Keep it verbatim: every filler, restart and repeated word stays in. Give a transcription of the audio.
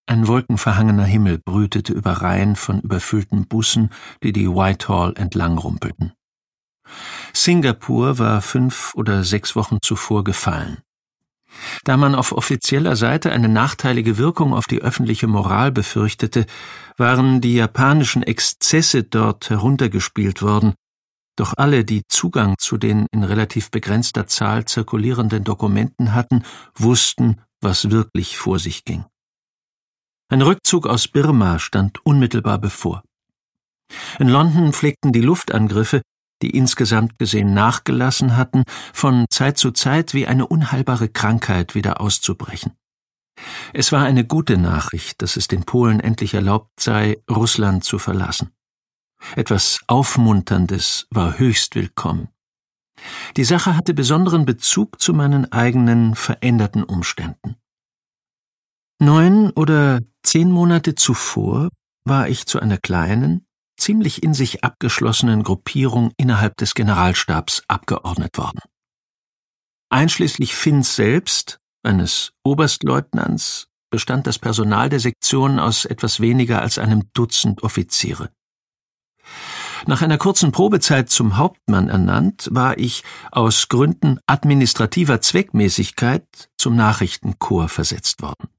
Ein wolkenverhangener Himmel brütete über Reihen von überfüllten Bussen, die die Whitehall entlang rumpelten. Singapur war fünf oder sechs Wochen zuvor gefallen. Da man auf offizieller Seite eine nachteilige Wirkung auf die öffentliche Moral befürchtete, waren die japanischen Exzesse dort heruntergespielt worden, doch alle, die Zugang zu den in relativ begrenzter Zahl zirkulierenden Dokumenten hatten, wussten, was wirklich vor sich ging. Ein Rückzug aus Birma stand unmittelbar bevor. In London pflegten die Luftangriffe, die insgesamt gesehen nachgelassen hatten, von Zeit zu Zeit wie eine unheilbare Krankheit wieder auszubrechen. Es war eine gute Nachricht, dass es den Polen endlich erlaubt sei, Russland zu verlassen. Etwas Aufmunterndes war höchst willkommen. Die Sache hatte besonderen Bezug zu meinen eigenen veränderten Umständen. Neun oder zehn Monate zuvor war ich zu einer kleinen, ziemlich in sich abgeschlossenen Gruppierung innerhalb des Generalstabs abgeordnet worden. Einschließlich Finns selbst, eines Oberstleutnants, bestand das Personal der Sektion aus etwas weniger als einem Dutzend Offiziere. Nach einer kurzen Probezeit zum Hauptmann ernannt, war ich aus Gründen administrativer Zweckmäßigkeit zum Nachrichtenkorps versetzt worden.